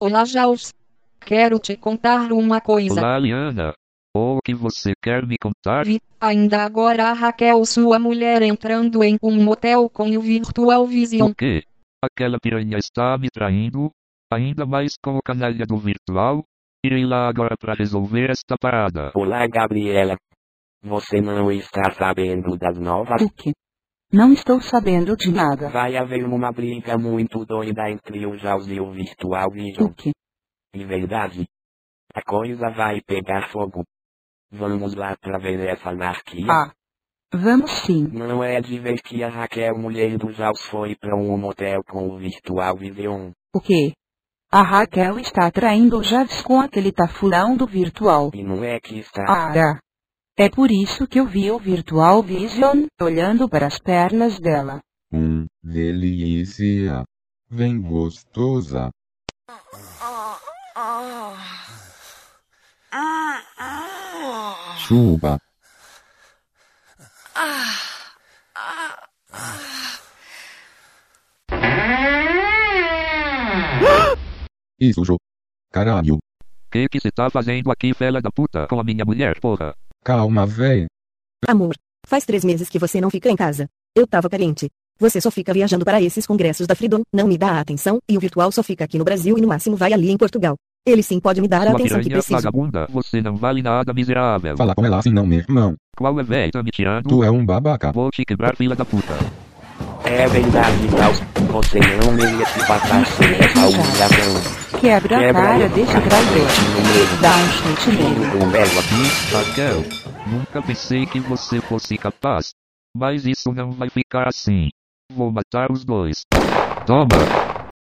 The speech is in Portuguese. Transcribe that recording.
Olá, Jaus. Quero te contar uma coisa. Olá, Liana. O que você quer me contar? Vi, ainda agora a Raquel, sua mulher, entrando em um motel com o Virtual Vision. O quê? Aquela piranha está me traindo? Ainda mais com o canalha do virtual? Irei lá agora para resolver esta parada. Olá, Gabriela. Você não está sabendo das novas? O quê? Não estou sabendo de nada. Vai haver uma briga muito doida entre o Jaws e o Virtual Vision. O quê? De verdade. A coisa vai pegar fogo. Vamos lá pra ver essa anarquia? Ah. Vamos sim. Não é de ver que a Raquel, mulher do Jaws, foi pra um motel com o Virtual Vision. O quê? A Raquel está traindo o Javes com aquele tafurão do virtual. E não é que está... Ah, é por isso que eu vi o Virtual Vision olhando para as pernas dela. Delícia. Vem gostosa. Chupa. Isso, Jô. Caralho. Que você tá fazendo aqui, fela da puta, com a minha mulher, porra? Calma, véi. Amor, faz 3 meses que você não fica em casa. Eu tava carente. Você só fica viajando para esses congressos da Freedom, não me dá a atenção, e o virtual só fica aqui no Brasil e no máximo vai ali em Portugal. Ele sim pode me dar a Sua atenção que piranha preciso. vagabunda, você não vale nada, miserável. Fala com ela assim não, meu irmão. Qual é, véi? Tá me tirando? Tu é um babaca. Vou te quebrar, filha da puta. É verdade, Jaws. Você não merece passar sem essa humilhação. Quebra a cara desse traidor. Dá um chute nele. Um belo aqui. Raquel, nunca pensei que você fosse capaz. Mas isso não vai ficar assim. Vou matar os dois. Toma!